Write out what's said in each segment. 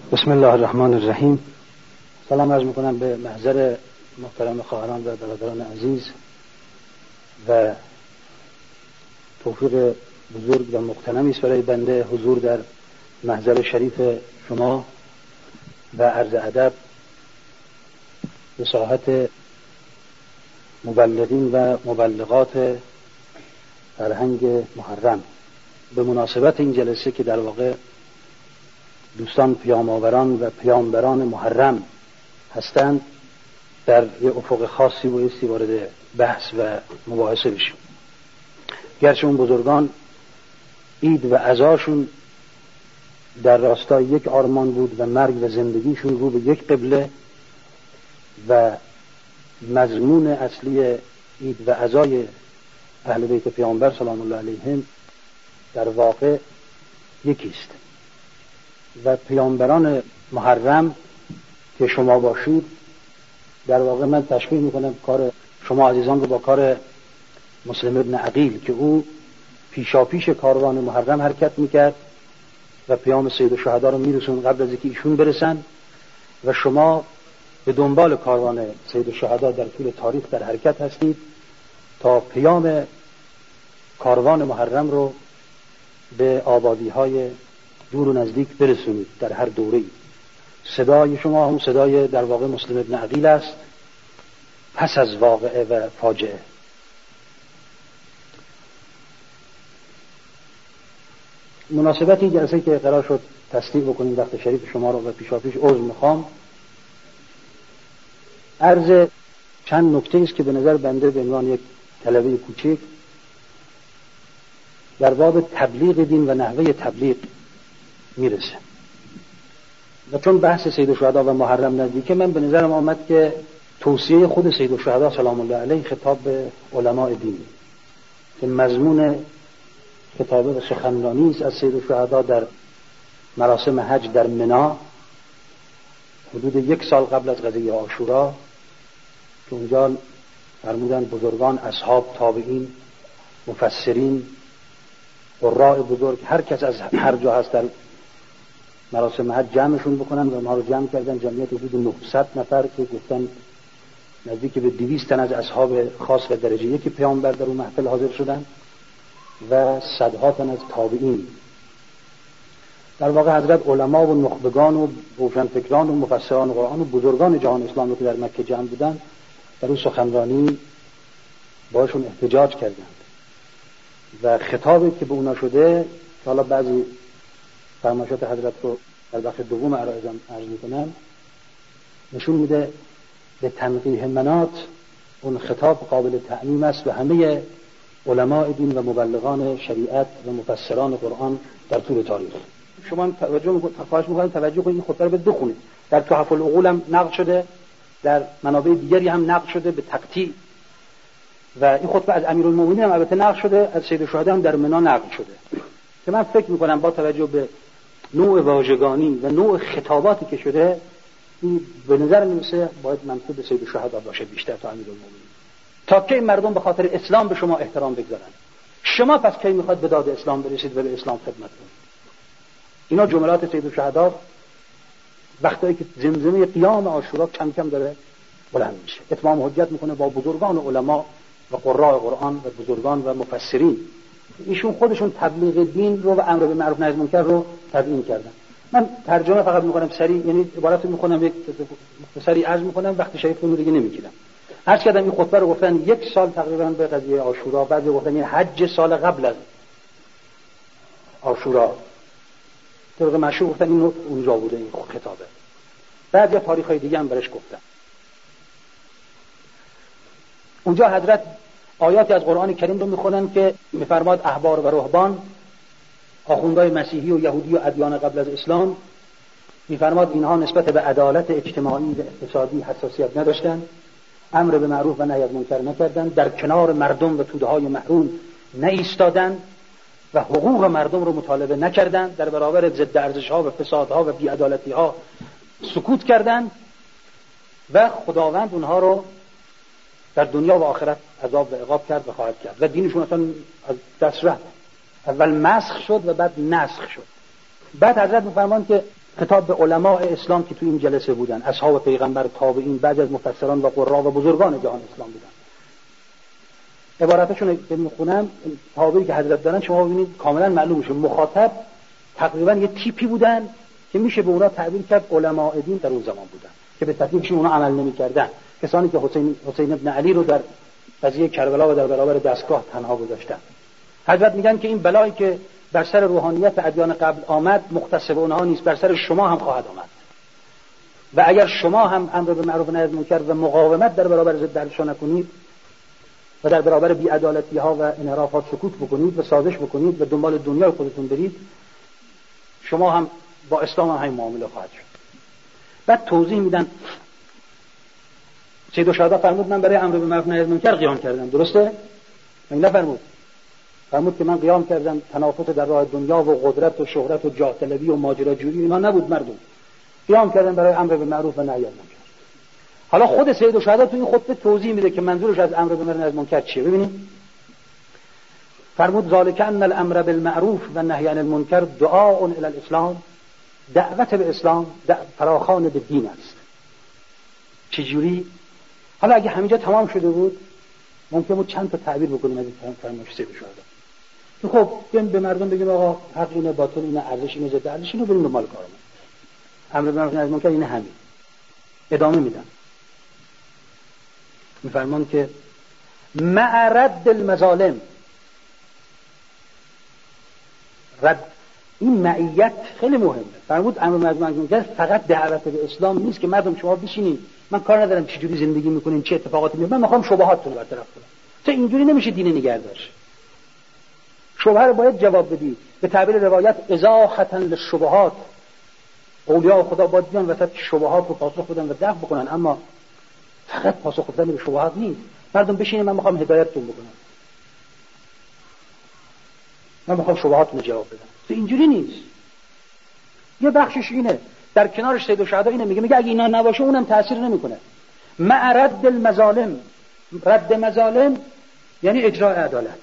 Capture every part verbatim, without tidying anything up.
بسم الله الرحمن الرحیم. سلام عرض میکنم به محضر محترم خواهران و برادران عزیز و توفیق بزرگ و مغتنمی است برای بنده حضور در محضر شریف شما و عرض ادب به ساحت مبلغین و مبلغات فرهنگ محرم به مناسبت این جلسه که در واقع دوستان پیام‌آوران و پیامبران محرم هستند در یه افق خاصی بایستی وارد بحث و مباحثه بشیم. گرچه اون بزرگان عید و عزاشون در راستای یک آرمان بود و مرگ و زندگیشون رو به یک قبله و مضمون اصلی عید و عزای اهل بیت پیامبر سلام الله علیهم در واقع یکیست و پیامبران محرم که شما باشید در واقع من تشبیه میکنم کار شما عزیزان رو با کار مسلم ابن عقیل که او پیشا پیش کاروان محرم حرکت میکرد و پیام سید الشهدا رو میرسون قبل از اینکه ایشون برسن و شما به دنبال کاروان سید الشهدا در طول تاریخ در حرکت هستید تا پیام کاروان محرم رو به آبادی های دور و نزدیک برسونید. در هر دوره‌ای صدای شما هم صدای در واقع مسلم ابن عقیل است پس از واقعه و فاجعه. مناسبتی جلسه که قرار شد تصدیق بکنیم وقت شریف شما رو و پیشاپیش عذر میخوام. عرض چند نکته است که به نظر بنده به عنوان یک طلبه کوچک در باب تبلیغ دین و نحوه تبلیغ میرسه و چون بحث سید الشهدا و محرم نزدیکه من به نظرم آمد که توصیه خود سید الشهدا سلام الله علیه خطاب به علماء دین که مضمون خطابه و سخنرانی است از سید الشهدا در مراسم حج در منی حدود یک سال قبل از غزوه عاشورا که اونجا فرمودن بزرگان اصحاب تابعین مفسرین قراء بزرگ هر کس از هر جا هست در مراسم حج جمعشون بکنن و ما رو جمع کردن جمعیت حدود نهصد نفر که گفتن نزدیک به دویست تن از اصحاب خاص و درجه یکی پیامبر در اون محفل حاضر شدن و صدها تن از تابعین. در واقع حضرت علما و نخبگان و روشنفکران و مفسران قرآن و بزرگان جهان اسلام که در مکه جمع بودن در اون سخنرانی باشون احتجاج کردند و خطابی که به اونا شده که حالا بعضی فرمایشات حضرت رو در بخش دوم عرایزم عرض میکنم نشون میده به تنقیح منات اون خطاب قابل تعمیم است و همه علماء دین و مبلغان شریعت و مفسران قرآن در طول تاریخ. شما توجه خواهش میکنم توجه کنید این خطبه رو بخونید. در تحف العقول هم نقل شده، در منابع دیگری هم نقل شده به تقطیع و این خطبه از امیرالمومنین هم البته نقل شده، از سید الشهدا هم در منی نقل شده که من فکر میکنم با توجه به نوع واژگانی و نوع خطاباتی که شده این به نظر میرسه باید منسوب به سید الشهدا باشه بیشتر تا امیرالمومنین. تا کی مردم به خاطر اسلام به شما احترام بگذارن؟ شما پس کی میخواد به داد اسلام برسید و به اسلام خدمت کنید؟ اینا جملات سید الشهدا وقتی که زمزمه قیام عاشورا کم کم داره بلند میشه. اتمام حجت میکنه با بزرگان علما و قراء قرآن و بزرگان و مفسرین. ایشون خودشون تبلیغ دین رو و امر به معروف نهی از منکر رو تبیین کردن. من ترجمه فقط میکنم سریع، یعنی عبارت میخونم یک سریع عرض میکنم وقتی شریف رو دیگه نمیگیرم. عرض کردم این خطبه رو گفتن یک سال تقریبا به قضیه عاشورا، بعد گفتن این حج سال قبل از عاشورا طبق مشهور گفتن این اونجا بوده این خطابه. بعد یا تاریخ‌های دیگه هم برش گفتن. اونجا حضرت آیاتی از قرآن کریم رو میخونن که میفرماد احبار و رهبان آخوندهای مسیحی و یهودی و ادیان قبل از اسلام میفرماد اینها نسبت به عدالت اجتماعی و اقتصادی حساسیت نداشتن، امر به معروف و نهی از منکر نکردن، در کنار مردم و توده‌های محروم نایستادن و حقوق مردم رو مطالبه نکردن، در برابر ضد ارزش‌ها و فسادها و بی‌عدالتی‌ها سکوت کردن و خداوند اونها رو در دنیا و آخرت عذاب و عقاب کرد و خواهد کرد و دینشون اصلا از دست رفت. اول مسخ شد و بعد نسخ شد. بعد حضرت می‌فرمان که خطاب به علماء اسلام که تو این جلسه بودن، اصحاب پیغمبر، تابعین، بعضی از مفسران و قرا و بزرگان جهان اسلام بودن. عباراتشون که میخونم، تابعی که حضرت دارن شما ببینید کاملا معلوم میشه مخاطب تقریبا یه تیپی بودن که میشه به اونا تعبیر کرد علماء دین در اون زمان بودن که به تکلیفشون اونا عمل نمی‌کردن، کسانی که حسین حسین ابن علی رو در قضیه کربلا و در برابر دستگاه تنها گذاشتن. حضرت میگن که این بلایی که بر سر روحانیت ادیان قبل آمد مختص به اونها نیست، بر سر شما هم خواهد آمد و اگر شما هم امر به معروف و نهی از منکر و مقاومت در برابر ضدش نکنید و در برابر بی‌عدالتی‌ها و انحرافات سکوت بکنید و سازش بکنید و دنبال دنیای خودتون برید، شما هم با اسلام هم همین معامله خواهد شد. بعد توضیح میدن. سید الشهدا فرمود من برای امر به معروف و نهی از منکر قیام کردم، درسته؟ من نفرمود. فرمود که من قیام کردم، تنافس در راه دنیا و قدرت و شهرت و جاه طلبی و ماجراجویی اینا نبود مردم. قیام کردم برای امر به معروف و نهی از منکر. حالا خود سید الشهدا تو این خطبه توضیح میده که منظورش از امر به معروف و نهی از منکر چیه. ببینید فرمود ذالک ان الامر بالمعروف و النهی عن المنکر دعاء الی الاسلام، دعوت به اسلام، فراخوان به دین است. چجوری؟ حالا اگه همینجا تمام شده بود ممکن بود چند تا تعبیر بکنیم از این فرمایش سید الشهدا که خب بیایم به مردم بگیم آقا حق اینه، باطل اینه، ارزش اینه، ضد ارزش اینه، بریم دنبال کارمون. امر به معروف و نهی از منکر اینه. همین ادامه میدن، میفرمان که مع رد المظالم، رد این معیت خیلی مهمه. فرمود امر به معروف و نهی از منکر فقط دعوت به اسلام نیست که مردم شما بشینید من کار ندارم چه جوری زندگی میکنین، چه اتفاقاتی میفته، من میخوام شبهاتتون رو برطرف کنم. تو اینجوری نمیشه دین نگه داشت. شبهه رو باید جواب بدی. به تعبیر روایت ازاحتن للشبهات، اولیاء خدا باید بیان وسط شبهات رو پاسخ بدن و دفع بکنن، اما فقط پاسخ دادن به شبهات نیست. مردم بشینید من میخوام هدایتتون بکنم، من میخوام شبهاتتون رو جواب بدم. تو اینجوری نیست. یه بخشش اینه، در کنارش سید الشهدا اینه میگه میگه اگه اینا نباشه اونم تأثیر نمیکنه. مع رد المظالم، رد مظالم یعنی اجرای عدالت،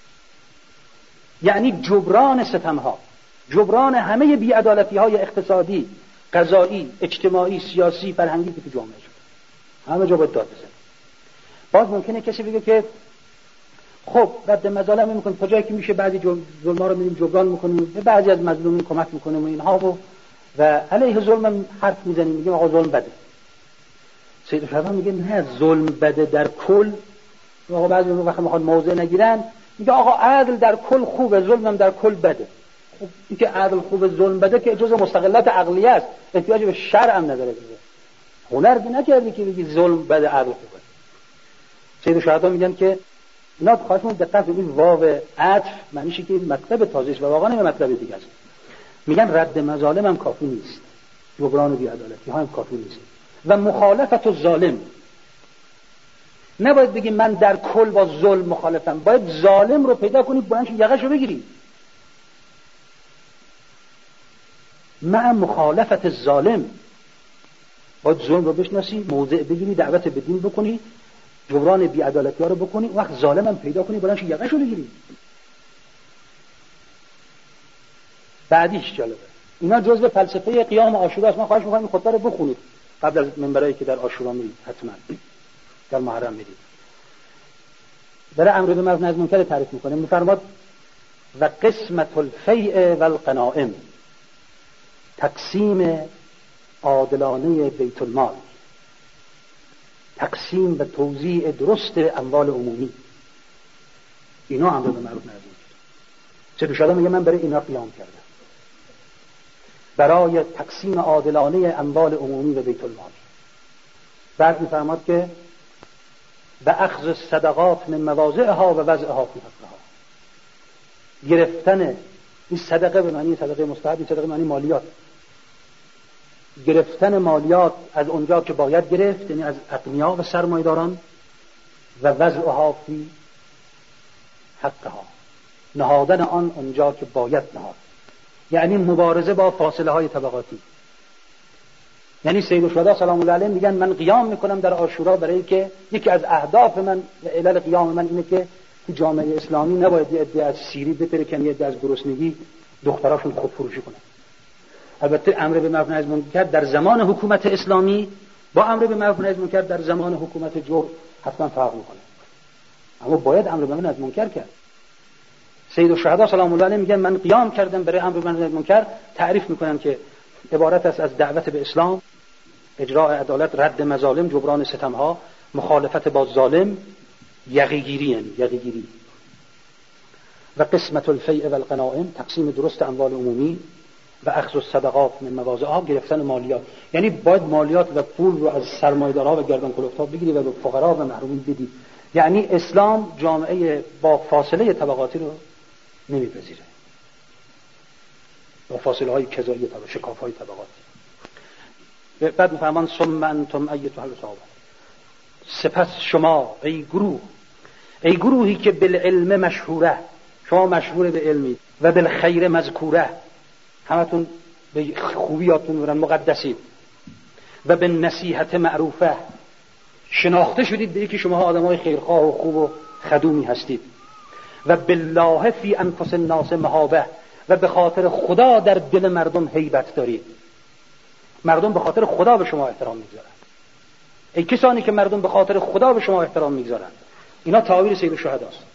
یعنی جبران ستمها، جبران همه بی‌عدالتی‌های اقتصادی، قضایی، اجتماعی، سیاسی، فرهنگی که تو جامعه شده، همه جا باید داد بزنه. باز ممکنه کسی بگه که خب رد مظالم میکنیم، کجایی که میشه بعضی ظلم‌ها رو می‌دیم جبران میکنیم، به بعضی از مظلومین کمک میکنیم و اینها و و علیه ظلم حرف میزنیم، میگیم آقا ظلم بده. سید الشهدا میگه نه، ظلم بده در کل. آقا بعضی وقت میخوان موضع نگیرن میگه آقا عدل در کل خوبه، ظلم در کل بده. خب این که عدل خوبه ظلم بده که جزء مستقلات عقلیه است، احتیاج به شرع هم نداره. هنر که نکردی که بگی ظلم بده عدل خوبه. سید الشهدا میگن که اینا خواهشون دقت کنید، واو عطف معنیشه که مطلب تازه است و واقعا این مطلب دیگه است. میگن رد مظالم هم کافی نیست، جبران بی‌عدالتی ها هم کافی نیست و مخالفت الظالم. نباید بگی من در کل با ظلم مخالفم، باید ظالم رو پیدا کنید بلندش یقش رو بگیرید. مع مخالفت الظالم، باید ظلم رو بشناسی، موضع بگیری، دعوت به دین بکنی، جبران بی‌عدالتی ها رو بکنی، وقت ظالم هم پیدا کنی بلندش یقش رو بگیری. بعدیش جالبه، اینا جزء فلسفه قیام عاشورا است. من خواهش می‌کنم این خطبه رو بخونید قبل از منبرایی که در عاشورا میرید، حتما در محرم میرید. برای امر به معروف و نهی از منکر تعریف می‌کنه، می‌فرماد و قسمت الفیء و الغنائم، تقسیم عادلانه بیت المال، تقسیم و توزیع درست اموال عمومی، اینا امر به معروف و نهی از منکر. سید الشهدا میگه من برای اینا قیام کردم، برای تقسیم عادلانه اموال عمومی و بیت المال. بعد می‌فرماد که و اخذ الصدقات من مواضعها و وضعها فی حقها، گرفتن این صدقه به معنی صدقه مستحب، این صدقه به معنی مالیات، گرفتن مالیات از اونجا که باید گرفت، یعنی از اغنیا و سرمایه‌داران، و وضعها فی حقها، نهادن آن اونجا که باید نهاد، یعنی مبارزه با فاصله های طبقاتی. یعنی سید الشهدا سلام الله علیه میگن من قیام میکنم در عاشورا برای که یکی از اهداف من و علل قیام من اینه که تو جامعه اسلامی نباید یه عده از سیری بترکن، یه عده از گرسنگی دختراشون خودفروشی کنن، البته امر به معروف و نهی از منکر در زمان حکومت اسلامی با امر به معروف و نهی از منکر در زمان حکومت جور حتما فرق میکنه، اما باید امر به معروف و نهی از منکر کرد. سید الشهدا سلام الله علیه میگن من قیام کردم برای امر به معروف و نهی از منکر، تعریف میکنن که عبارت است از دعوت به اسلام، اجراء عدالت، رد مظالم، جبران ستمها، مخالفت با ظالم، یقیگیری، یعنی یقیگیری و قسمت الفیء و الغنائم، تقسیم درست اموال عمومی و اخذ الصدقات من مواضعها، گرفتن مالیات، یعنی باید مالیات و پول رو از سرمایه‌دارها و گردن کلفت‌ها بگیری و به فقرا و محرومین بدی. یعنی اسلام جامعه با فاصله طبقاتی رو نمیپذیره، با فاصله های کذایی طبقاتی، شکاف های طبقاتی. بعد میفرمان ثم انتم ایتها الصحابه، سپس شما ای گروه، ای گروهی که بالعلم مشهوره، شما مشهور به علمی و بالخیر مذکوره، همتون به خوبیاتون برن مقدسید، و به نصیحت معروفه، شناخته شدید به یکی شما آدمای خیرخواه و خوب و خدومی هستید، و بالله فی انفس الناس مهابه، و به خاطر خدا در دل مردم هیبت دارید. مردم به خاطر خدا به شما احترام میگذارن. ای کسانی که مردم به خاطر خدا به شما احترام میگذارن. اینا تعابیر سید الشهدا است.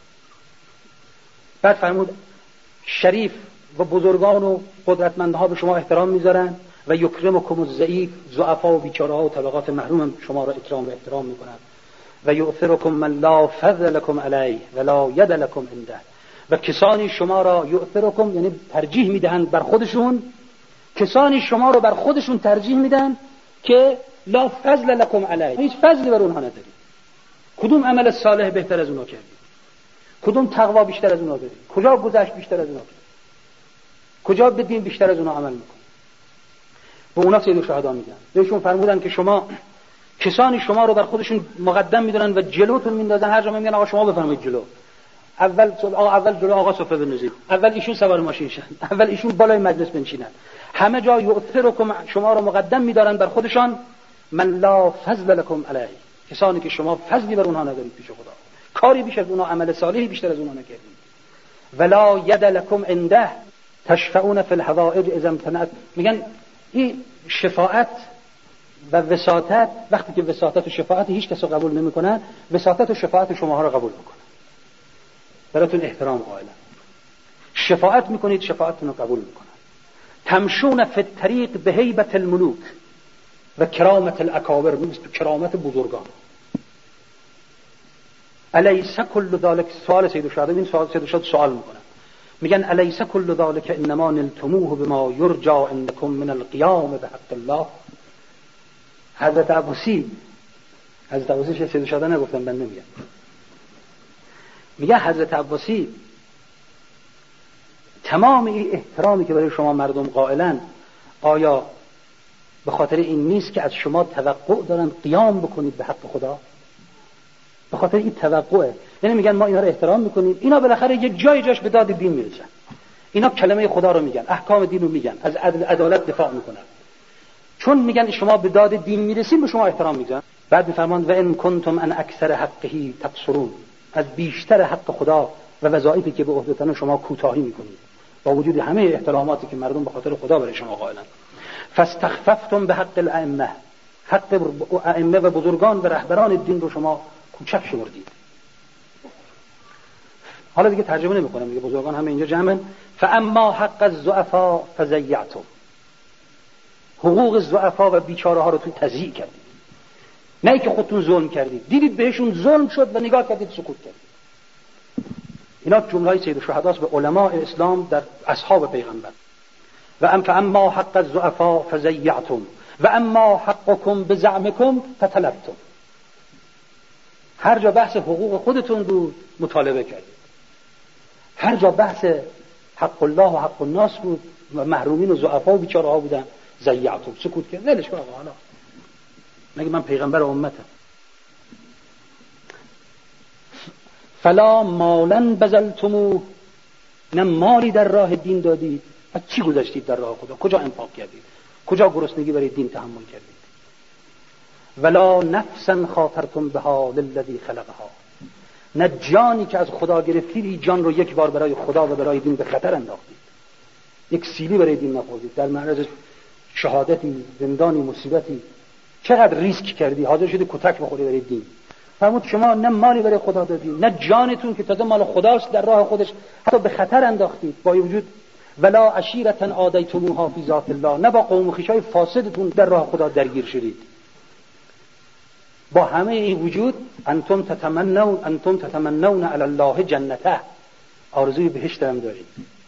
بعد فرمود شریف و بزرگان و قدرتمندها به شما احترام میذارن و یکرمکم الضعیف، ضعفا و بیچاره‌ها و طبقات محروم شما را اکرام و احترام میکنن. و یؤثرکم من لا فضل لكم علیه ولا ید لكم عنده، و کسانی شما را یؤثرکم یعنی ترجیح میدهند بر خودشون، کسانی شما رو بر خودشون ترجیح میدن که لا فضل لكم علیه، هیچ فضلی بر اونها ندارید. کدوم عمل صالح بهتر از اونها کردید؟ کدوم تقوا بیشتر از اونها دارید؟ کجا گذشت بیشتر از اونها کردید؟ کجا به دین بیشتر از اونها عمل میکنید؟ به اونا سید الشهدا میگن، بهشون فرمودن که شما کسانی شما رو بر خودشون مقدم میدونن و جلوتون میندازن، هر جا میگن آقا شما بفرمایید جلو، اول آقا اول جلو آقا سفره بنوزید، اول ایشون سوار ماشین شن، اول ایشون بالای مجلس بنشینن، همه جا یؤثرکم شما رو مقدم میدارن بر خودشان، من لا فضل لكم علیه، کسانی که شما فضلی بر اونها ندارید پیش خدا، کاری بیش از اونها، عمل صالحی بیشتر از اونها نکردید. ولا ید لكم عنده تشفعون فی الحوائج اذا امتنعت، میگن این شفاعت و وساطت، وقتی که وساطت و شفاعت هیچ کس رو قبول نمیکنن، وساطت و شفاعت شماها رو قبول میکنن، براتون احترام قائلن، شفاعت میکنید شفاعتتون رو قبول میکنن. تمشون فی الطریق به هیبت الملوک و کرامت الاکابر، مثل کرامت بزرگان. الیس کل ذلک، سوال سید الشهدا، این سوال سید الشهدا سوال میکنن، میگن الیس کل ذلک انما نلتموه بما یرجى عندكم من القیام بحق الله. حضرت عباسی حضرت عباسی سید الشهدا نگفتم، من نمیگم، میگه حضرت عباسی تمام این احترامی که برای شما مردم قائلن، آیا به خاطر این نیست که از شما توقع دارن قیام بکنید به حق خدا؟ به خاطر این توقعه، یعنی میگن ما اینا رو احترام میکنیم، اینا بالاخره یک جای جاش به داد دین میرسن، اینا کلمه خدا رو میگن، احکام دین رو میگن، از عدل عدالت دفاع میکنن، چون میگن شما به داد دین میرسین به شما احترام میگن. بعد میفرمان و ان کنتم ان اکثر حقه تقصرون، از بیشتر حق خدا و وظایفی که به عهدهتان شما کوتاهی میکنید، با وجود همه احتراماتی که مردم به خاطر خدا برای شما قائلن. فاستخففتم به حق الائمه، حق ائمه و بزرگان و رهبران دین رو شما کوچک شمردید. حالا دیگه ترجمه نمی‌کنم، دیگه بزرگان همه اینجا جمعن. فاما حق الضعفاء فضیعتم، حقوق الضعفاء و بیچاره ها رو تو تضییع کردید، نه که خودتون ظلم کردید، دیدید بهشون ظلم شد و نگاه کردید سکوت کردید. اینا جمله‌های سید الشهدا به علماء اسلام در اصحاب پیغمبر. و ام فاما حق الضعفاء فضیعتم و اما حقکم بزعمکم فتلبتم، هر جا بحث حقوق خودتون بود مطالبه کردید، هر جا بحث حق الله و حق الناس بود و محرومین و ضعفا و بیچاره ها بودن، ضیعتم، سکوت کرد، ولش کن آقا، حالا مگه من پیغمبر امتم. فلا مالا بذلتموه، نه مالی در راه دین دادید، از چی گذاشتید در راه خدا؟ کجا انفاق کردید؟ کجا گرسنگی برای دین تحمل کردید؟ ولا نفسا خاطرتم بها للذی خلقها، نه جانی که از خدا گرفتید این جان رو یک بار برای خدا و برای دین به خطر انداختید، یک سیلی برای دین نخوردید، در معرض شهادتی، زندانی، مصیبتی، چقدر ریسک کردی، حاضر شدی کتک بخوری برای دین. فرمود شما نه مالی برای خدا دادید، نه جانتون که تازه مال خداست در راه خودش حتی به خطر انداختید، با وجود ولا عشیرة عادیتموها فی ذات الله، نه با قوم و خویشای فاسدتون در راه خدا درگیر شدید. با همه این وجود انتم تتمنون انتم تتمنون علی الله جنته، آرزوی بهشت هم دارید.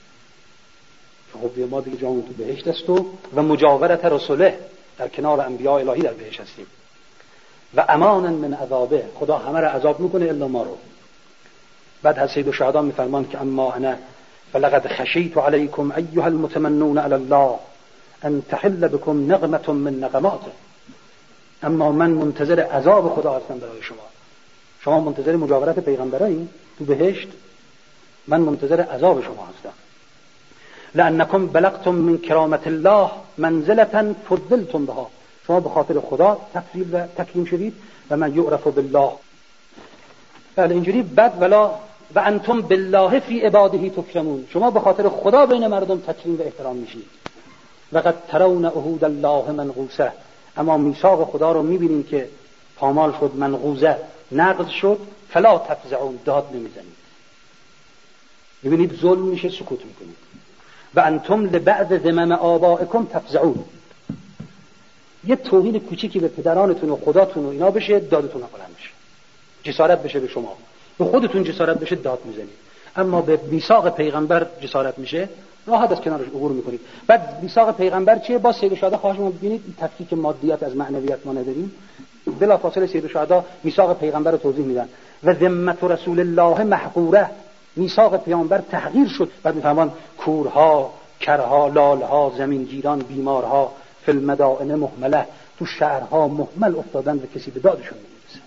خب ما دیگه جامون تو بهشت است و و مجاورت رسوله، در کنار انبیاء الهی در بهشت هستیم. و امانا من عذابه، خدا همه را عذاب میکنه الا ما رو. بعد از سید الشهدا میفرمان که اما انا فلقد خشیت علیکم ایها المتمنون علی الله ان تحل بكم نقمة من نقماته، اما من منتظر عذاب خدا هستم برای شما. شما منتظر مجاورت پیغمبرایی تو بهشت، من منتظر عذاب شما هستم. لانکم بلغتم من کرامت الله منزلة فضلتم بها، شما به خاطر خدا تفضیل و تکریم شدید و من یعرف بالله. بله اینجوری. بعد ولا و انتم بالله فی عباده تکرمون، شما به خاطر خدا بین مردم تکریم و احترام میشید. و قد ترون عهود الله منقوصه، اما میثاق خدا رو میبینید که پامال شد، منقوصه نقض شد. فلا تفزعون، داد نمیزنید. میبینید ظلم میشه، سکوت میکنید. و انتم لبعض ذمم آبائکم تفزعون، یه توهین کوچیکی به پدرانتون و خداتون و اینا بشه، دادتون بلند بشه، جسارت بشه به شما، به خودتون جسارت بشه، داد میزنید. اما به میثاق پیغمبر جسارت میشه، راحت از کنارش عبور میکنید. بعد میثاق پیغمبر چیه؟ با سید الشهدا خواهش ما ببینید تفکیک مادیات از معنویات ما نداریم. بلافاصله سید الشهدا میثاق پیغمبر رو توضیح میدن. و ذمت رسول الله محقوره، میثاق پیامبر تحقیر شد. بعد میفهمن کورها، کرها، لالها، زمینگیران، بیمارها فی المدائن مهمله، تو شهرها مهمل افتادن و کسی به دادشون نمیرسه.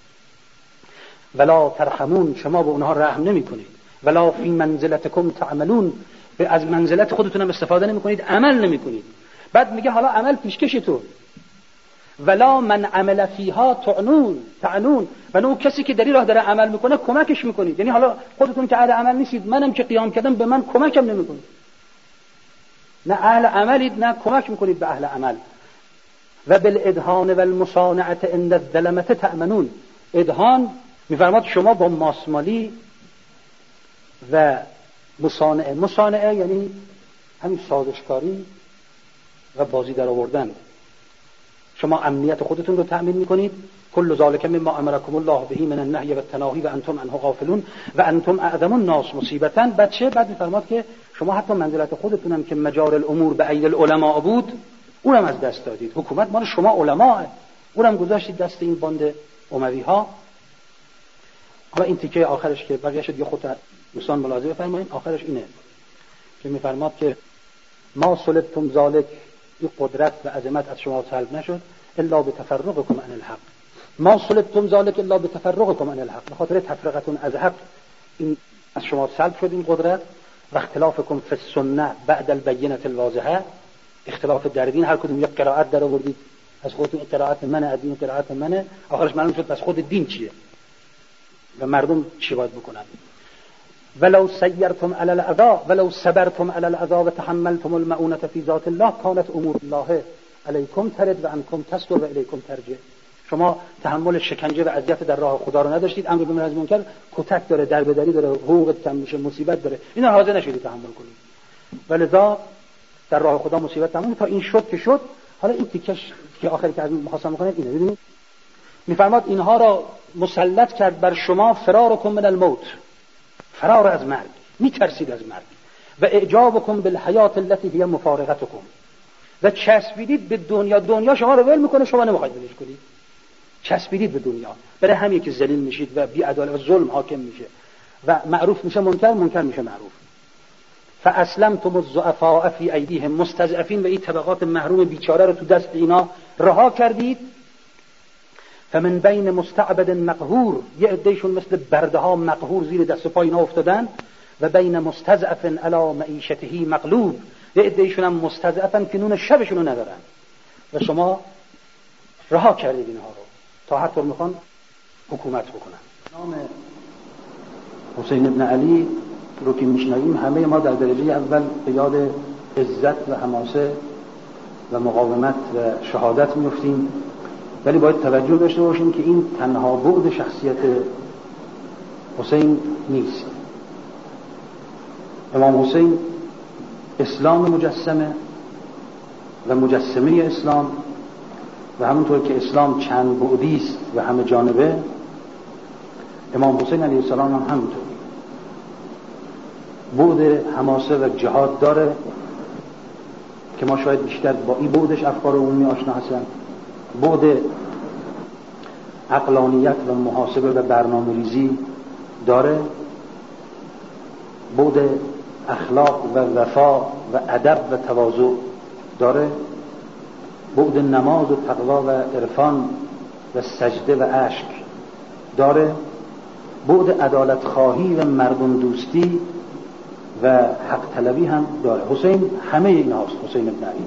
ولا ترحمون، شما به اونها رحم نمی کنید. ولا فی منزلتکم تعملون، از منزلت خودتون هم استفاده نمی کنید، عمل نمی کنید. بعد میگه حالا عمل پیشکشتون. ولا من عمل فیها تعنون تعنون، و اون کسی که در این راه داره عمل میکنه کمکش میکنید. یعنی حالا خودتون که اهل عمل نیستید، منم که قیام کردم به من کمکم نمیکنید. نه اهل عملید نه کمک میکنید به اهل عمل. و بالادهان و المصانعه عند الظلمه تأمنون، ادهان میفرماد شما با ماسمالی و مصانعه، مصانعه یعنی همین سازشکاری و بازی در آوردن، شما امنیت خودتون رو تأمین میکنید. کل ذالک مما امرکم الله به من النهی و التناهی و انتم عنه غافلون و انتم اعظم الناس مصیبتا. بچه بعد میفرماد که شما حتی منزلت خودتون هم که مجار الامور به اید العلماء بود، اونم از دست دادید. حکومت مال شما علماء، اونم گذاشتید دست این باند اموی ها. حالا این تیکه آخرش که بقیه شد یه خود دوستان ملاحظه بفرمایید، آخرش اینه که میفرماد که ما سلبتم ذالک، این قدرت و عظمت از شما سلب نشد الا بتفرقکم عن الحق. ما سلبتم ذالک الا بتفرقکم عن الحق، به خاطر تفرقتون از حق این از شما سلب شد این قدرت. و اختلافکم فی السنه بعد البینه الواضحه، اختلاف در دین، هر کدوم یک قرائت در آوردید از خودتون، قرائت منه، از این قرائت منه، آخرش معلوم شد پس خود دین چیه و مردم چی باید بکنن. ولو سیرتم علی الاعضاء ولو صبرتم علی الاعضاء وتحملتم المؤونة فی ذات الله كانت امور الله علیکم ترد و عنکم تستر و الیکم ترجع. شما تحمل شکنجه و اذیت در راه خدا رو نداشتید، امر به معروف منکر، کتک داره، دربدری داره، حقوقت کم میشه، مصیبت داره، اینا حاضر نشدید تحمل کنید. ولذا در راه خدا مصیبت تموم تا این شد که شد. حالا این تیکش که آخری که از می‌خواستم بکنم اینه، ببینید میفرماد اینها را مسلط کرد بر شما فرارکم من الموت، فرار از مرگ، میترسید از مرگ. و اعجابکم بالحیات التي هي مفارقتکم، و چسبیدید به دنیا، دنیا شما رو ول میکنه، شما نمیخواید ولش کنید، چسبیدید به دنیا. برای همین که ذلیل میشید و بی عدالت و ظلم حاکم میشه و معروف میشه منکر، منکر میشه معروف. فاسلمتم الضعفاء فی ایدیهم مستضعفین، و این طبقات محروم بیچاره رو تو دست اینا رها کردید. فمن بین مستعبد مقهور، یه عدهشون مثل برده ها مقهور زیر دست و پای اینا افتادن. و بین مستضعف علی معیشته مغلوب، یه عدهشون هم مستضعفن که نون شبشون رو ندارن و شما رها کردید اینها رو تا هر طور میخوان حکومت بکنن. نام حسین ابن علی رو که میشنویم همه ما در درجه اول به یاد عزت و حماسه و مقاومت و شهادت میفتیم، ولی باید توجه داشته باشیم که این تنها بعد شخصیت حسین نیست. امام حسین اسلام مجسمه و مجسمه اسلام، و همونطور که اسلام چند بعدی است و همه جانبه، امام حسین علیه السلام هم همونطور بعد حماسه و جهاد داره که ما شاید بیشتر با این بعدش افکار عمومی آشنا هستن. بعد عقلانیت و محاسبه و برنامه‌ریزی داره، بعد اخلاق و وفا و ادب و تواضع داره، بعد نماز و تقوا و عرفان و سجده و اشک داره، بعد عدالت خواهی و مردم دوستی و حق طلبی هم داره. حسین همه این هاست، حسین ابن علی.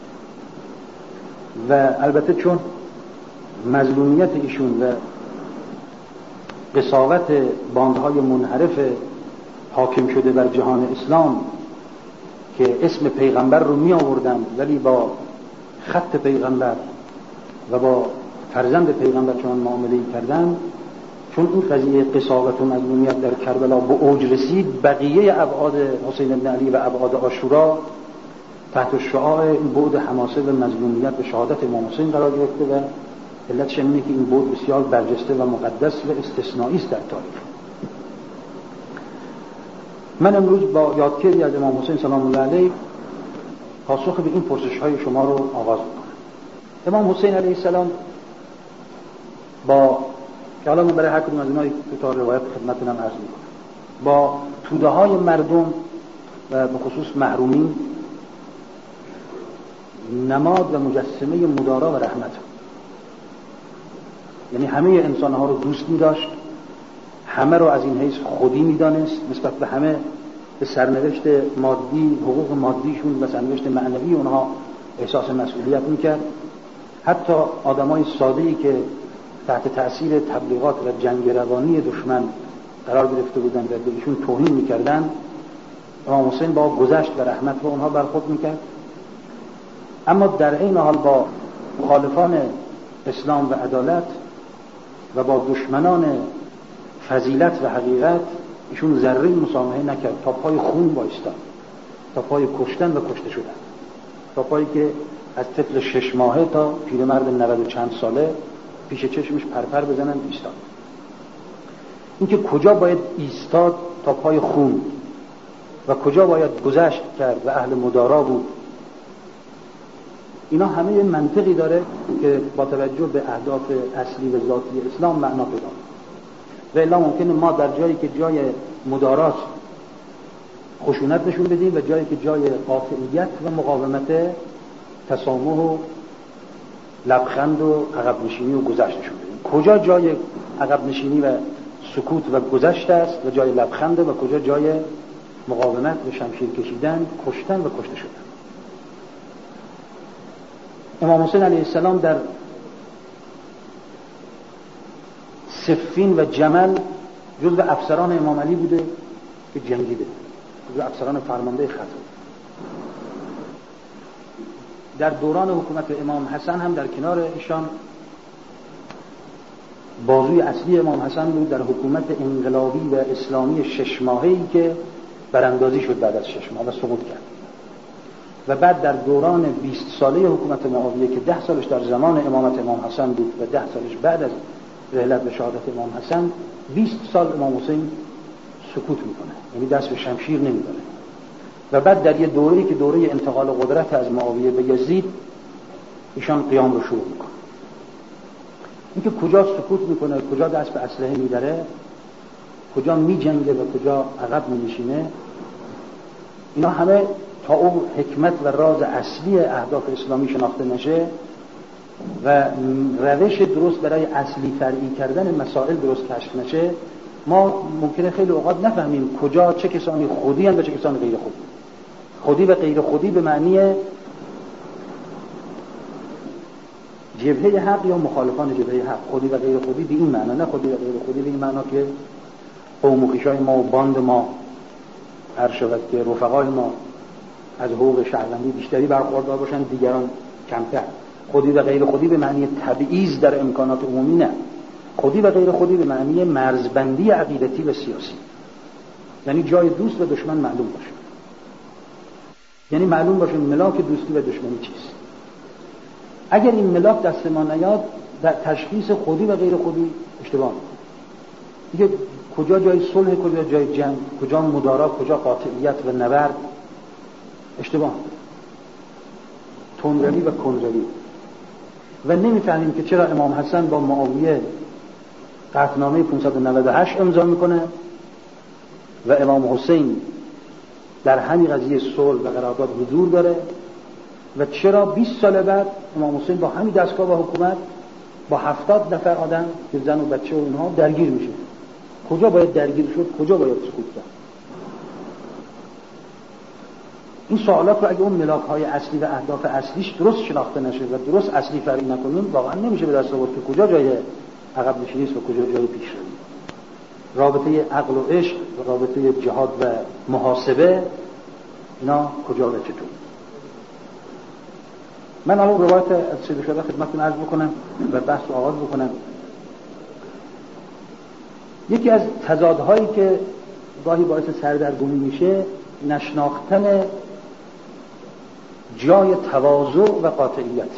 و البته چون مظلومیت ایشون و قساوت باندهای منحرف حاکم شده بر جهان اسلام که اسم پیغمبر رو می آوردن ولی با خط پیغمبر و با فرزند پیغمبر چون معامله کردن، چون این قضیه قساوت و مظلومیت در کربلا به اوج رسید، بقیه ابعاد حسین ابن علی و ابعاد عاشورا تحت شعاع این بعد حماسه و مظلومیت و شهادت امام حسین قرار گرفته و علتش اینه که این بعد بسیار برجسته و مقدس و استثنایی است در تاریخ. من امروز با یادکردی از امام حسین سلام الله علیه پاسخ به این پرسش های شما رو آغاز میکنم. امام حسین علیه السلام با که حالا من برای هر کدوم از اینها دو تا روایت خدمتتون عرض میکنم، با توده های مردم و به خصوص محرومین نماد و مجسمه مدارا و رحمت، یعنی همه انسان ها رو دوست می داشت، همه رو از این حیث خودی می دانست، نسبت به همه به سرنوشت مادی، حقوق مادیشون و سرنوشت معنوی اونها احساس مسئولیت می کرد. حتی آدمای ساده‌ای که تحت تأثیر تبلیغات و جنگ روانی دشمن قرار گرفته بودن و به ایشون توهین می کردن، امام حسین با گذشت و رحمت به اونها برخورد می کرد. اما در این حال با مخالفان اسلام و عدالت و با دشمنان فضیلت و حقیقت ایشون ذره مسامحه نکرد، تا پای خون بایستاد، تا پای کشتن و کشته شدن، تا پایی که از طفل شش ماهه تا پیرمرد نود و چند ساله پیش چشمش پرپر بزنن ایستاد. اینکه کجا باید ایستاد تا پای خون و کجا باید گذشت کرد و اهل مدارا بود، اینا همه منطقی داره که با توجه به اهداف اصلی و ذاتی اسلام معنا پیدا کنه. و الا ممکنه ما در جایی که جای مدارات خشونت نشون بدیم و جایی که جای قاطعیت و مقاومت تسامح و لبخند و عقب نشینی و گذشت نشون بدیم. کجا جای عقب نشینی و سکوت و گذشت است و جای لبخند و کجا جای مقاومت و شمشیر کشیدن، کشتن و کشته شدن. امام حسین علیه السلام در صفین و جمل جزو افسران امام علی بوده که جنگیده، جزو افسران فرمانده خط. در دوران حکومت امام حسن هم در کنار ایشان بازوی اصلی امام حسن بود در حکومت انقلابی و اسلامی شش ماهه‌ای که براندازی شد بعد از شش ماه و سقوط کرد. و بعد در دوران بیست ساله حکومت معاویه که ده سالش در زمان امامت امام حسن بود و ده سالش بعد از رحلت به شهادت امام حسن، بیست سال امام حسین سکوت میکنه، یعنی دست به شمشیر نمیداره. و بعد در یه دوره‌ای که دوره انتقال قدرت از معاویه به یزید، ایشان قیام رو شروع میکنه. اینکه کجا سکوت میکنه، کجا دست به اسلحه میداره، کجا میجنگه و کجا عقب مینشینه، اینا همه تا اون حکمت و راز اصلی اهداف اسلامی شناخته نشه و روش درست برای اصلی فرعی کردن مسائل درست کشف نشه، ما ممکنه خیلی اوقات نفهمیم کجا چه کسانی خودی هستند و چه کسانی غیر خودی. خودی و غیر خودی به معنی جبهه حق یا مخالفان جبهه حق. خودی و غیر خودی به این معنا، نه خودی و غیر خودی به این معنا که قوم و خویشای ما و باند ما هر شود که رفقای ما از حقوق شهروندی بیشتری برخوردار باشن، دیگران کمتر. خودی و غیر خودی به معنی تبعیض در امکانات عمومی نه. خودی و غیر خودی به معنی مرزبندی عقیدتی و سیاسی، یعنی جای دوست و دشمن معلوم باشه، یعنی معلوم باشه ملاک دوستی و دشمنی چیست. اگر این ملاک دست ما نیاد در تشخیص خودی و غیر خودی اشتباه میکنه دیگه. کجا جای صلح، کجا جای جنگ، کجا مدارا، کجا قاطعیت و نبرد، اشتباه. تندروی و کندروی. و نمیفهمیم که چرا امام حسن با معاویه قطعنامه پانصد و نود و هشت امضا میکنه و امام حسین در همین قضیه صلح و قرارداد حضور داره و چرا بیست سال بعد امام حسین با همین دستگاه و حکومت با هفتاد نفر آدم که زن و بچه و اینها درگیر میشه. کجا باید درگیر شد، کجا باید سکوت کرد؟ این سوالات رو اگه اون ملاک‌های اصلی و اهداف اصلیش درست شناخته نشه و درست اصلی فرض نکنیم، واقعا نمیشه به دست آورد که کجا جای عقب نشینی است و کجا جای پیشروی. رابطه عقل و عشق و رابطه جهاد و محاسبه، اینا کجا و چطور؟ من الان روایت از سید شهدا خدمتتون عرض بکنم و بحث رو آغاز بکنم. یکی از تضادهایی که گاهی باعث سردرگمی میشه نشناختن جای تواضع و قاطعیت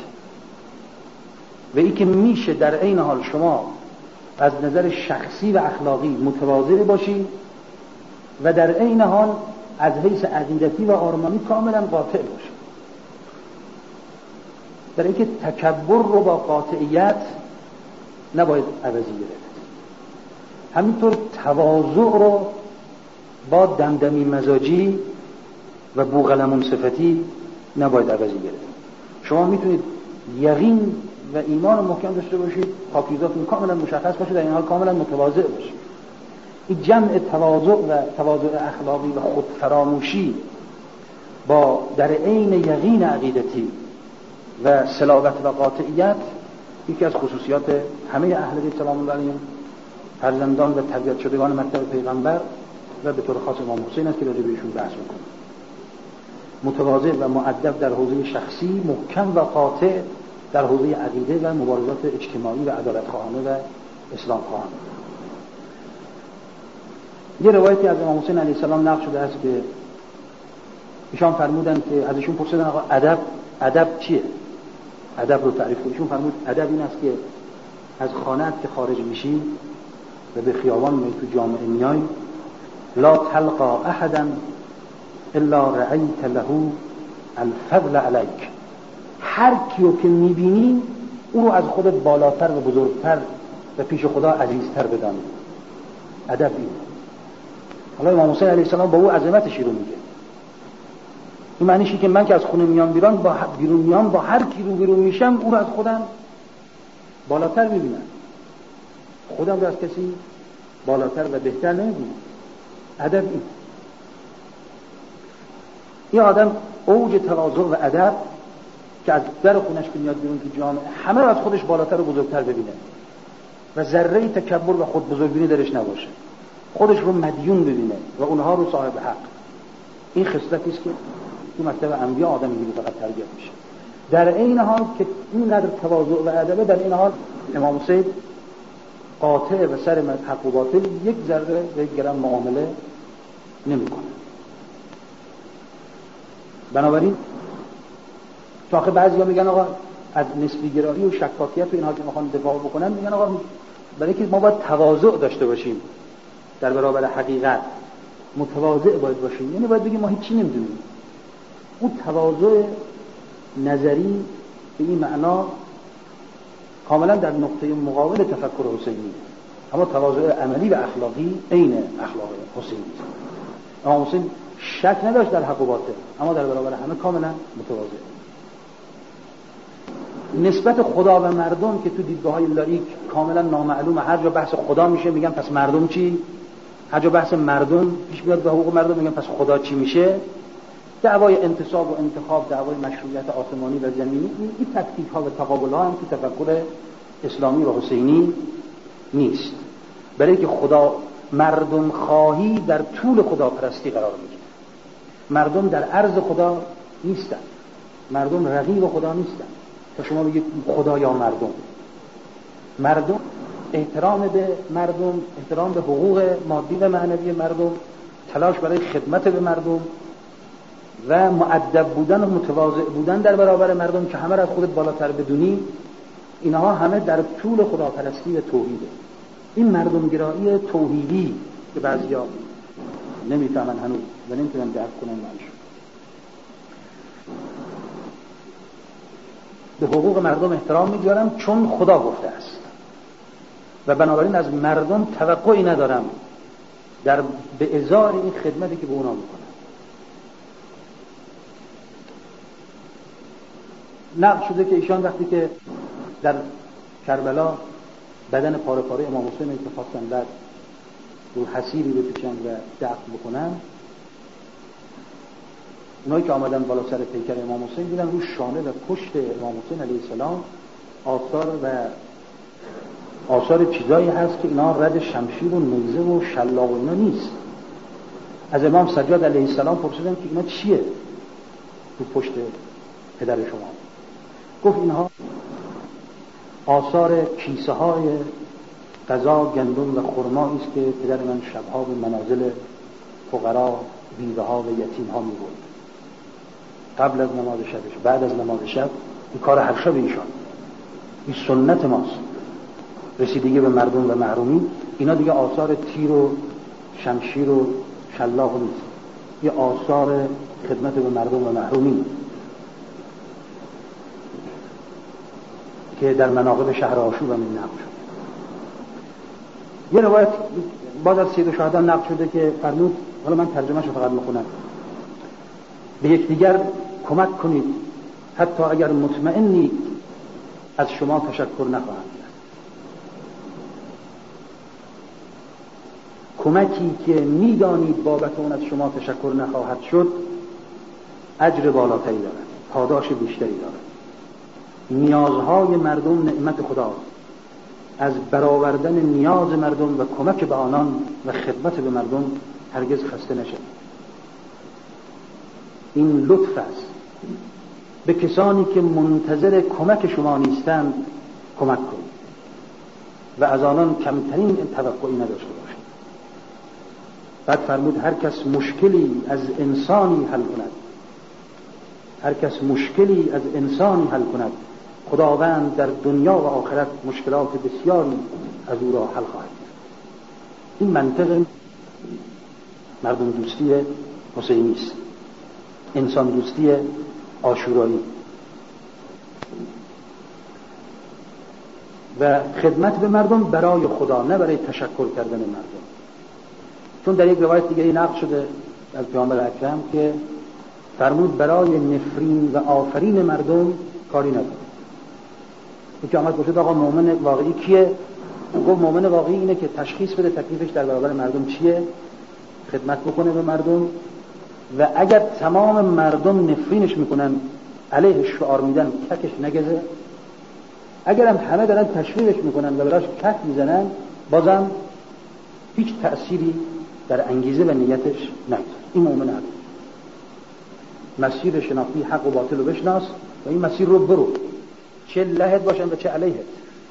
و این که میشه در عین حال شما از نظر شخصی و اخلاقی متواضع باشی و در عین حال از حیث عقیدتی و آرمانی کاملا قاطع باشی. در اینکه تکبر رو با قاطعیت نباید عوضی گرفت، همینطور تواضع رو با دمدمی مزاجی و بوقلمون صفتی نباید عوضی گرفت. شما میتونید یقین و ایمان محکم داشته باشید، پاکیزاتون کاملا مشخص باشه، در این حال کاملا متواضع باشید. این جمع تواضع و تواضع اخلاقی و خودفراموشی با در عین یقین عقیدتی و صلابت و قاطعیت یکی از خصوصیات همه اهل بیت سلام الله علیهم، فرزندان و تربیت شدگان مکتب پیغمبر و به طور خاص امام حسین است که راجع به ایشون بحث می‌کنه. متواضع و مؤدب در حوزه شخصی، محکم و قاطع در حوزه عقیده و مبارزات اجتماعی و عدالت‌خواهانه و اسلام خواهانه. یه روایتی از امام حسین علیه السلام نقل شده است که ایشان فرمودند که از ایشون پرسیدن آقا ادب ادب چیه؟ ادب رو تعریف کنید. ایشون فرمود ادب این است که از خانه‌ات که خارج میشی و به خیابان میای تو جامعه میای، لا تلقا احدا الا رأیت له الفضل علیک. هر کیو که میبینی او رو از خودت بالاتر و بزرگتر و پیش خدا عزیزتر بدان. ادب این. حالا امام حسین علیه السلام با او عظمتش رو میگه. این معنیشه که من که از خونه میام بیرون با بیرون میام با هر کی رو بیرون میشم او رو از خودم بالاتر میبینم، خودم رو از کسی بالاتر و بهتر نمیبینم. ادب این. این آدم اوج تواضع و ادب که از در خونش که میاد بیرون تو جامعه همه رو از خودش بالاتر و بزرگتر ببینه و ذره تکبر و خود بزرگبینی درش نباشه، خودش رو مدیون ببینه و اونها رو صاحب حق. این خصلتی است که تو مکتب انبیا آدم اینجوری فقط تربیت میشه. در این حال که اینقدر تواضع و ادب، در این حال امام حسین قاطع و سر حق و باطل یک ذره و یک گرم معامله نمیکنه. بنابراین تو آخه بعضیا میگن آقا از نسبی گرایی و شکاکیت و اینها که میخوان دفاع بکنن، میگن آقا برای اینکه ما باید تواضع داشته باشیم در برابر حقیقت، متواضع باید باشیم، یعنی باید بگیم ما هیچی نمیدونیم. اون تواضع نظری به این معنا کاملا در نقطه مقابل تفکر حسینی، اما تواضع عملی و اخلاقی عین اخلاق حسینی. امام حسین شک نداشت در حق و باطل، اما در برابر همه کاملا متواضع. نسبت خدا و مردم که تو دیدگاه‌های لاییک کاملا نامعلومه، هر جا بحث خدا میشه میگن پس مردم چی؟ هر جا بحث مردم پیش میاد به حقوق مردم میگن پس خدا چی میشه؟ دعوای انتصاب و انتخاب، دعوای مشروعیت آسمانی و زمینی، این تکتیک ها و تقابل ها هم که تفکر اسلامی و حسینی نیست. برای که خدا مردم خواهی در طول خدا پرستی قرار میگیره. مردم در عرض خدا نیستن. مردم رقیب خدا نیستن تا شما بگید خدا یا مردم. مردم احترام به مردم، احترام به حقوق مادی و معنوی مردم، تلاش برای خدمت به مردم و مؤدب بودن و متواضع بودن در برابر مردم که همه را از خودت بالاتر بدونی، اینها همه در طول خداپرستی و توحیده. این مردمگرایی توحیدی که بعضیا نمیفهمن هنوز و نمیتونن درک کنن معنیش. به حقوق مردم احترام میگذارم چون خدا گفته است و بنابراین از مردم توقعی ندارم در به ازای این خدمتی که به اونا میکنم. نقل شده که ایشان وقتی که در کربلا بدن پاره پاره امام حسین که خواستن بعد رو حسیری بپیچن و دفن بکنن، اونایی که آمدن بالا سر پیکر امام حسین دیدن رو شانه و پشت امام حسین علیه السلام آثار و آثار چیزایی هست که اینا رد شمشیر و نیزه و شلاق و اینا نیست. از امام سجاد علیه السلام پرسیدن که اینا چیه رو پشت پدر شما؟ گفت اینها آثار کیسه های غذا، گندم و خرمایی است که پدر من شبها به منازل فقرا، بیوه ها و یتیم ها می برد. قبل از نماز شبش، بعد از نماز شب، این کار هر شب ایشان. این سنت ماست. رسیدگی به مردم و محرومی، اینا دیگه آثار تیر و شمشیر و شلاق نیست. یه آثار خدمت به مردم و محرومی که در مناقب شهر آشوب هم نقل شد. یه روایت باز از سید الشهدا نقل شده که فرمود، حالا من ترجمه‌اش رو فقط میخونم: به یکدیگر کمک کنید حتی اگر مطمئنی از شما تشکر نخواهند کرد. کمکی که میدانید بابت اون از شما تشکر نخواهد شد اجر بالاتری دارد، پاداش بیشتری دارد. نیازهای مردم نعمت خداست. از برآوردن نیاز مردم و کمک به آنان و خدمت به مردم هرگز خسته نشد. این لطف است. به کسانی که منتظر کمک شما نیستند کمک کنید و از آنان کمترین توقعی نداشته باشید. بعد فرمود هر کس مشکلی از انسانی حل کند، هر کس مشکلی از انسانی حل کند، خداوند در دنیا و آخرت مشکلات بسیاری از او را حل خواهد کرد. این منطق مردم دوستی حسینی است، انسان دوستی عاشورایی و خدمت به مردم برای خدا، نه برای تشکر کردن مردم. چون در یک روایت دیگه نقل شده از پیامبر اکرم که فرمود برای نفرین و آفرین مردم کاری نداره. که آمد گفت آقا مؤمن واقعی کیه؟ گفت مؤمن واقعی اینه که تشخیص بده تکلیفش در برابر مردم چیه، خدمت بکنه به مردم و اگر تمام مردم نفرینش میکنن، علیهش شعار میدن، ککش نگزه. اگرم همه دارن تشویقش میکنن و براش کک میزنن، بازم هیچ تأثیری در انگیزه و نیتش نگذاره. این مؤمن هست. مسیر شناختی حق و باطل رو بشناس و این مسیر رو برو، چه لهت باشن و چه علیهت.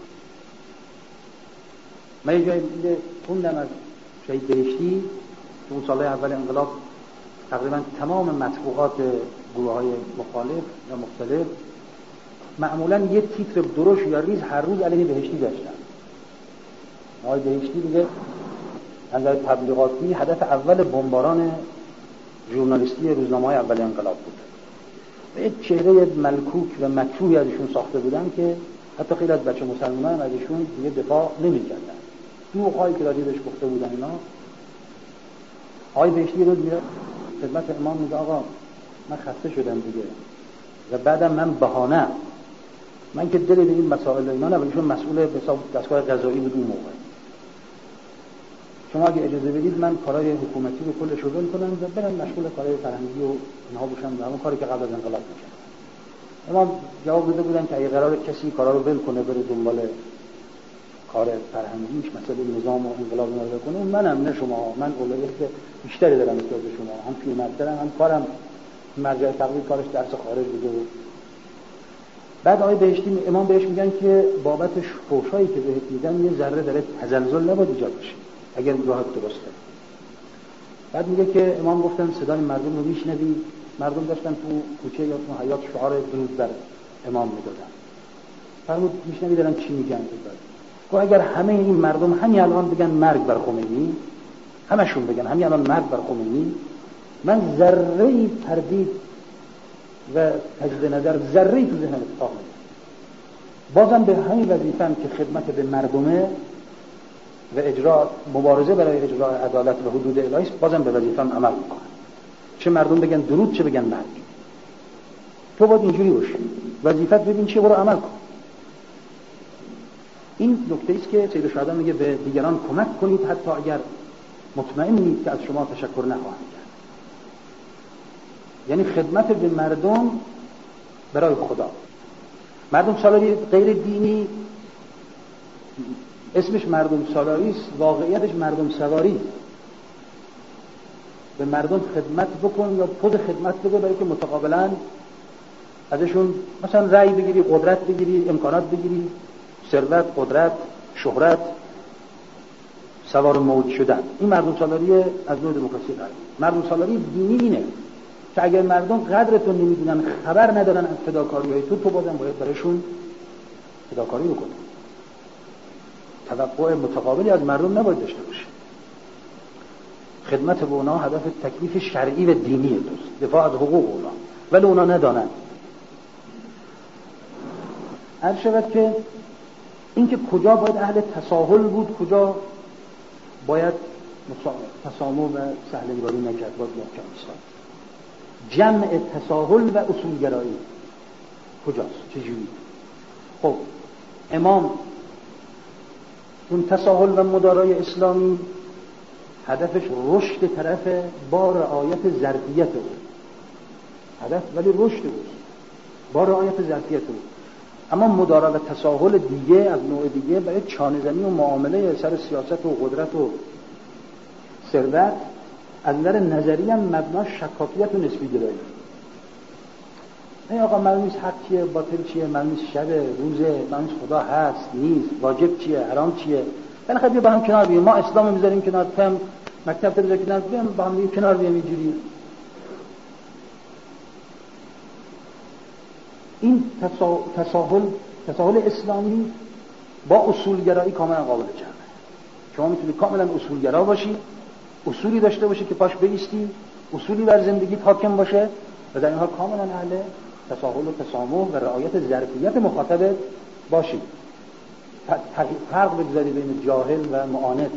من یه جایی خوندم از شهید بهشتی که اون سالهای اول انقلاب تقریبا تمام مطبوعات گروه های مخالف و مختلف معمولا یه تیتر درش یا ریز هر روز علیه بهشتی داشتن. آقای بهشتی دیگه از نظر تبلیغاتی هدف اول بمباران ژورنالیستی روزنامه‌های اول انقلاب بود. یه چهره ملکوک و مکروهی ازشون ساخته بودن که حتی خیلی از بچه مسلمان ازشون دیگه دفاع نمی‌کردن. دروغ‌هایی که راجع بهش گفته بودن اینا. آقای بهشتی روز میره خدمت امام میگه آقا من خسته شدم دیگه و بعدم من بهانه من که دل به این مسائل اینا نه، ولیشون مسئول به حساب دستگاه قضایی بود اون موقع. شما اگه اجازه بدید من کارهای حکومتی رو کلش رو ول کنم و برم مشغول کارهای فرهنگی و اینها باشم، همون کاری که قبل از انقلاب می‌کردم. اما جواب داده بودن که اگه قرار کسی کارا رو ول کنه بره دنبال کار فرهنگیش، مثلا نظام و انقلاب رو کنه، منم نه شما، من اولویت بیشتری دارم نسبت به شما، هم پیرمردترم، هم کارم مرجع تقلید کارش درس خارج بوده و بعد آقای بهشتی امام بهش میگن که بابت فحشایی که بهت میدن یه ذره داره تزلزل نباید ایجاد بشه اگر راهت درسته. بعد میگه که امام گفتن صدای مردم رو میشنوی؟ مردم داشتن تو کوچه یا تو حیاط شعار درود بر امام میدادن. فرمود میشنوی دارن چی میگن؟ گفت اگر همه این مردم همین الان بگن مرگ بر خمینی، همشون بگن همین الان مرگ بر خمینی، من ذره‌ای تردید و تجدید نظر ذره‌ای تو ذهنم اتفاق نمیفته. بازم به همین وظیفه‌ام که خدمت به مردمه و اجرا مبارزه برای اجرای عدالت و حدود الهی است، بازم به وظیفه‌ام عمل میکنم، چه مردم بگن درود چه بگن مرگ. تو باید اینجوری باشی، وظیفت ببین چیه، برو عمل کن. این نکته است که سید الشهدا میگه به دیگران کمک کنید حتی اگر مطمئنید که از شما تشکر نخواهند کرد. یعنی خدمت به مردم برای خدا. مردم سالاری غیر دینی اسمش مردم سالاری است، واقعیتش مردم سواری. به مردم خدمت بکن یا خود خدمت بده برای که متقابلا ازشون مثلا رأی بگیری، قدرت بگیری، امکانات بگیری، ثروت، قدرت، شهرت، سوار موج شدن. این مردم سالاری از نوع دموکراسی داره. مردم سالاری دینی اینه که اگر مردم قدرتون نمیدونن، خبر ندارن از فداکاری‌های تو، تو بازم باید برایشون فداکاری بکنی. توقع متقابلی از مردم نباید داشته باشه. خدمت به اونا هدف تکلیف شرعی و دینی دوست، دفاع از حقوق اونا، ولی اونا ندانن. عرض شود که اینکه کجا باید اهل تساهل بود، کجا باید تسامح و سهل‌انگاری نکرد، باید محکم ایستاد. جمع تساهل و اصولگرایی کجاست، چجوری؟ خب امام اون تساهل و مدارای اسلامی هدفش رشد طرف با رعایت ظرفیت او، هدف ولی رشد او با رعایت ظرفیت او. اما مدارا و تساهل دیگه از نوع دیگه برای چانه‌زنی و معامله سر سیاست و قدرت و ثروت از نظر نظری هم مبناش شکافیت و نسبی گرایی. نه آقا معلوم نیست حق چیه، باطل چیه، معلوم نیست شب روزه، معلوم نیست خدا هست نیست، واجب چیه، حرام چیه. بالاخره بیا با هم کنار بیاییم، ما اسلام میذاریم کنار، تم مکتب تو بذار کنار، بیام با هم کنار بیاییم اینجوری. این تساهل تساهل اسلامی با اصولگرایی کاملا قابل جمعه. شما میتونی کاملا اصولگرا باشی، اصولی داشته باشی که پاش بایستی، اصولی بر زندگیت حاکم باشه و در این حال کاملا اهل تساهل و تسامح و رعایت ظرفیت مخاطب باشی. فرق بگذاری بین جاهل و معاند.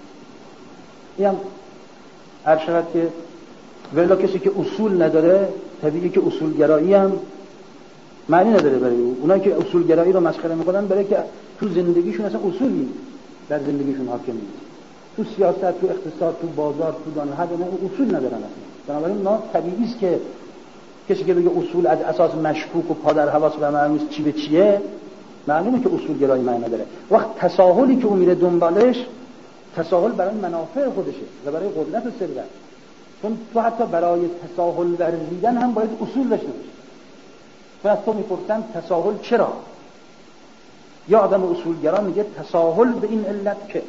این هم عرض شود که ولی کسی که اصول نداره طبیعی که اصولگرایی هم معنی نداره برای او. اونایی که اصولگرایی رو مسخره میکنن برای که تو زندگیشون اصلا اصولی در زندگیشون حاکم نیست. تو سیاست، تو اقتصاد، تو بازار، تو دانش هر نه اصول ندارن اصلا. بنابراین ما طبیعی است که کسی که بگه اصول از اساس مشکوک و پادر حواس و معلوم چی به چیه، معلومه که اصولگرایی معنی نداره. وقت تساهلی که اون میره دنبالش، تساهل برای منافع خودشه و برای قدرت و ثروت. چون تو حتی برای تساهل ورزیدن هم باید اصول داشته باشی. تو از تو میپرسن تساهل چرا؟ یا آدم اصولگرا میگه تساهل به این علت که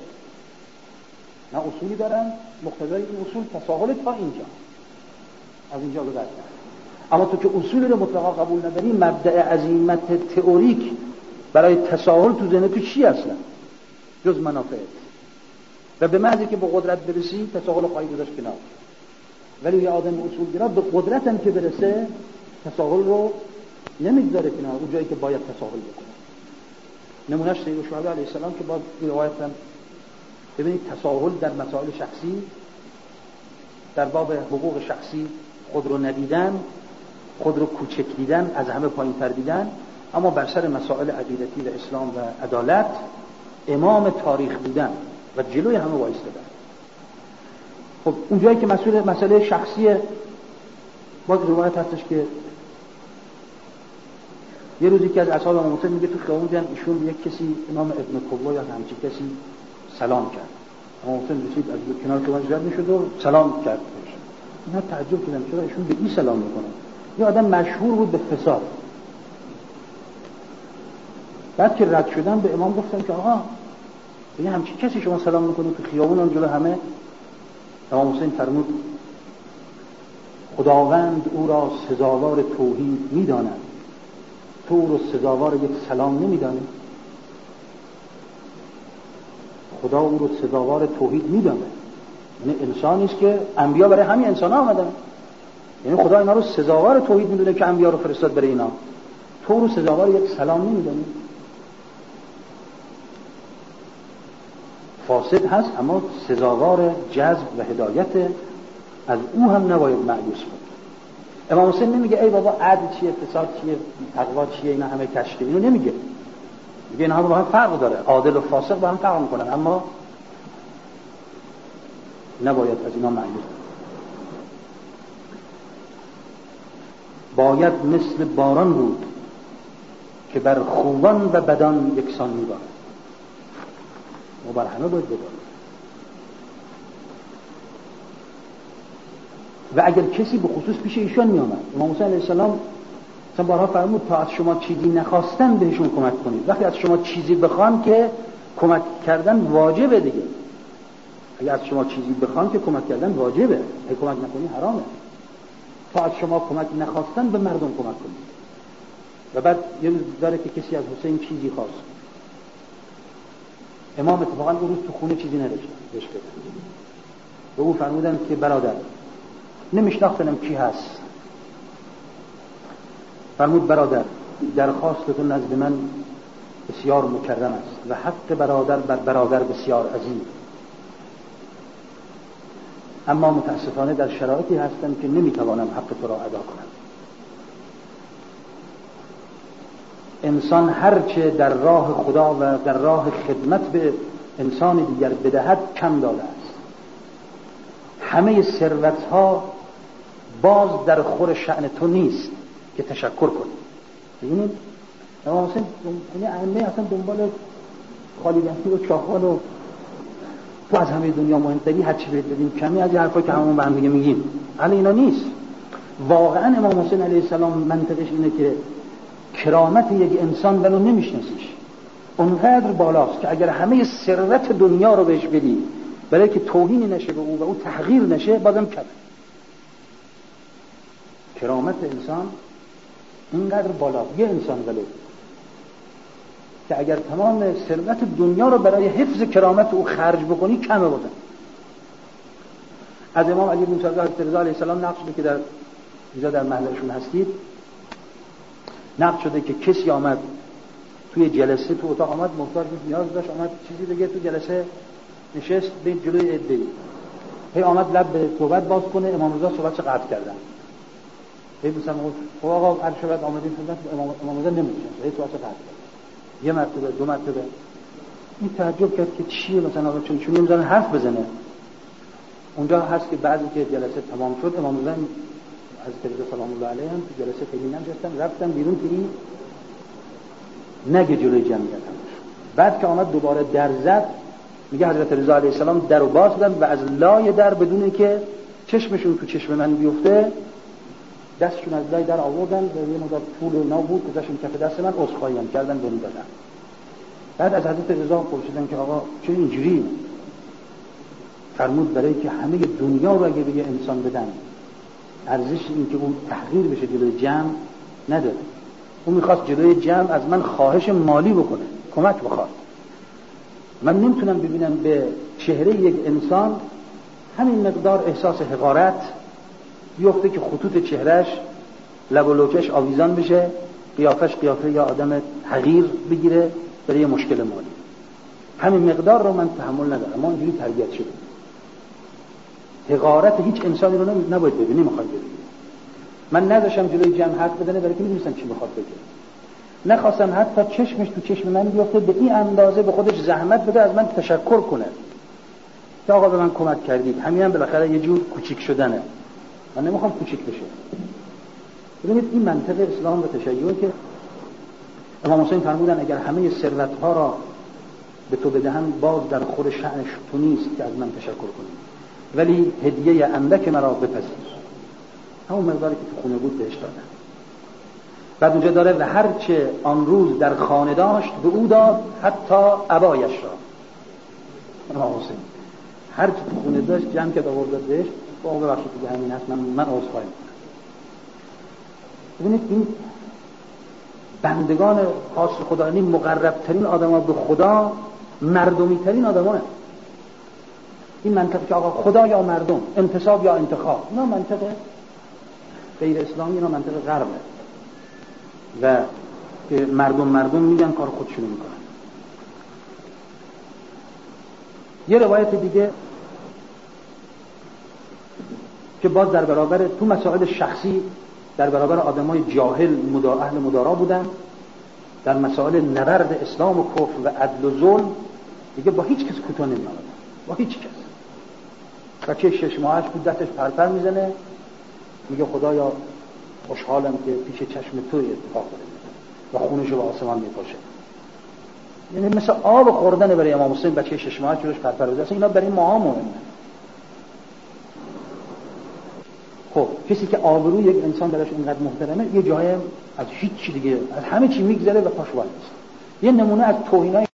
نه اصولی دارن، مقتضای این اصول تساهل تا اینجا، از اینجا به بعد. اما تو که اصول رو مطلقا قبول نداری، مبدأ عزیمت تئوریک برای تساهل تو ذهن تو چی اصلا جز منافعت؟ و به محضی که به قدرت برسی تساهل خواهی گذاشت کنار. ولی یه آدم اصولگرا به قدرت هم که برسه تساهل رو نمیگذاره کنار، اون جایی که باید تساهل بکنه. نمونهش سید الشهدا علیه السلام که با روایت هم ببینید تساهل در مسائل شخصی، در باب حقوق شخصی خود رو ندیدن، خود رو کوچک دیدن، از همه پایین تر دیدن، اما بر سر مسائل عقیدتی و اسلام و عدالت امام تاریخ بودن و جلوی همه وایستادن. خب اون جایی که مسئول مسئله شخصیه، باز روایت هستش که یه روزی که از اصحاب امام حسین میگه تو خیابون دیدن ایشون یک کسی امام ابن کبوا یا همچی کسی سلام کرد. امام حسین رسید از کنار خیابون رد میشد و سلام کرد. اینا تعجب کردن چرا ایشون به این سلام میکنه؟ یه آدم مشهور بود به فساد، بعد که رد شدن به امام گفتن که آقا این همچین کسی شما سلام میکنید تو خیابون اون جلو همه؟ امام حسین فرمود خداوند او را سزاوار توحید میداند، تو او را سزاوار یک سلام نمیدانی؟ خدا او رو سزاوار توحید میداند، یعنی انسانی است که انبیا برای همین انسان ها آمدن، یعنی خدا اینا رو سزاوار توحید میدونه که انبیا رو فرستاد برای اینا، تو رو سزاوار یک سلام نمیدانی؟ فاسد هست اما سزاوار جذب و هدایت، از او هم نباید مایوس بود. امام حسین نمیگه ای بابا عدل چیه، فساد چیه، تقوا چیه، اینا همه کشته، اینو نمیگه، میگه اینها با هم فرق داره، عادل و فاسق با هم فرق میکنن، اما نباید از اینا مایوس بود. باید مثل باران بود که بر خوبان و بدان یکسان میبارد. ما بر همه باید ببارد. و اگر کسی به خصوص پیش ایشان می آمد، امام حسین علیه السلام مثلا بارها فرمود تا از شما چیزی نخواستن بهشون کمک کنید. وقتی از شما چیزی بخوان که کمک کردن واجبه دیگه. اگر از شما چیزی بخوان که کمک کردن واجبه، اگه کمک نکنی حرامه. تا از شما کمک نخواستن به مردم کمک کنید. و بعد یه روز داره که کسی از حسین چیزی خواست، امام اتفاقا اون روز تو خونه چیزی نداشتن بهش بدن، به او فرمودن که برادر نمیشناختنم کی هست. فرمود برادر درخواستتون نزد من بسیار مکرم است و حق برادر بر برادر بسیار عظیم، اما متاسفانه در شرایطی هستم که نمیتوانم حق تو را ادا کنم. انسان هرچه در راه خدا و در راه خدمت به انسان دیگر بدهد کم داده است. همه ثروت‌ها باز در خور شأن تو نیست که تشکر کنی. ببینید امام حسین یعنی ائمه اصلا دنبال خالیگاهی و چاخال و تو از همه دنیا مهمتری هر چی بهت بدیم کمی، از این حرفا که همون به هم دیگه میگیم حالا اینا نیست. واقعا امام حسین علیه السلام منطقش اینه که کرامت یک انسان ولو نمیشناسیش اونقدر بالاست که اگر همه ثروت دنیا رو بهش بدی برای که توهین نشه به او و او تحقیر نشه بازم کمه. کرامت انسان اینقدر بالاست، یه انسان ولو که اگر تمام ثروت دنیا رو برای حفظ کرامت او خرج بکنی کمه بازم. از امام علی بن طالب رضا علیه السلام نقل شده که در اینجا در محلشون هستید، نقل شده که کسی آمد توی جلسه تو اتاق آمد محتاج بود نیاز داشت، آمد چیزی بگه تو جلسه نشست به جلوی عده‌ای، هی آمد لب به صحبت باز کنه، امام رضا صحبتش قطع کردن. هی مثلا گفت خب آقا هر شب آمدین خدمت امام امام رضا نمیشه، هی صحبتش قطع کرد. یه مرتبه دو مرتبه این تعجب کرد که چیه مثلا آقا چون چون نمیذارن حرف بزنه. اونجا هست که بعضی که جلسه تمام شد امام رضا حضرت رضا سلام الله علیه هم تو جلسه خیلی نشستن، رفتن بیرون که این نگه جلوی جمعیت همش. بعد که آمد دوباره در زد، میگه حضرت رضا علیه السلام در رو باز کردن و از لای در بدون که چشمشون تو چشم من بیفته دستشون از لای در آوردن و یه مقدار پول و اینا بود گذاشتن کف دست من، عذرخواهی هم کردن بهم دادن. بعد از حضرت رضا پرسیدن که آقا چرا اینجوری؟ فرمود برای که همه دنیا رو اگه به یه انسان بدن ارزش این که اون تحقیر بشه جلوی جمع نداره. اون میخواست جلوی جمع از من خواهش مالی بکنه، کمک بخواد. من نمیتونم ببینم به چهره یک انسان همین مقدار احساس حقارت بیفته که خطوط چهرهش لب و لوچش آویزان بشه، قیافش قیافه یا آدم حقیر بگیره برای مشکل مالی. همین مقدار رو من تحمل ندارم. ما اینجوری تربیت شدیم. حقارت هیچ انسانی رو نباید ببینی، نمیخواد ببینی. من نداشتم جلوی جمع حرف بزنه برای که میدونستم چی میخواد بگه. نخواستم حتی چشمش تو چشم من بیفته به این اندازه به خودش زحمت بده از من تشکر کنه که آقا به من کمک کردید. همین هم بالاخره یه جور کوچیک شدنه. من نمیخوام کوچیک بشه. ببینید این منطق اسلام و تشیع که امام حسین فرمودن اگر همه ثروت‌ها را به تو بدهم باز در خور شأنش تو نیست که از من تشکر کنی، ولی هدیه اندک مرا بپذیر. همون مقداری که تو خونه بود بهش دادن. بعد اونجا داره و هر چه آن روز در خانه داشت به او داد حتی عبایش را. امام حسین هر چه تو خونه داشت جمع کرد آورد بهش. با اون ببخشید دیگه همین هست، من من عذرخواهی میکنم. ببینید این بندگان خاص خدا، این مقربترین آدما به خدا مردمی ترین آدما هست. این منطقه که آقا خدا یا مردم، انتصاب یا انتخاب، اینا منطقه غیر اسلامی، اینا منطقه غربه و که مردم مردم میگن کار خودشونو میکنن. یه روایت دیگه که باز در برابر تو مسائل شخصی در برابر آدمای جاهل مدار اهل مدارا بودن، در مسائل نبرد اسلام و کفر و عدل و ظلم دیگه با هیچ کس کوتاه نمیاد، با هیچ کس. بچه شش ماهش بود دستش پرپر میزنه میگه خدایا خوشحالم که پیش چشم تو اتفاق داره و خونش رو به آسمان میپاشه. یعنی مثل آب خوردن برای امام حسین بچه شش ماهش جلوش پرپر بزنه. اصلا اینا برای ما مهمه. خب کسی که آبروی یک انسان درش اینقدر محترمه، یه جای از هیچ چی دیگه از همه چی میگذره و پاش وایس. یه نمونه از توهینای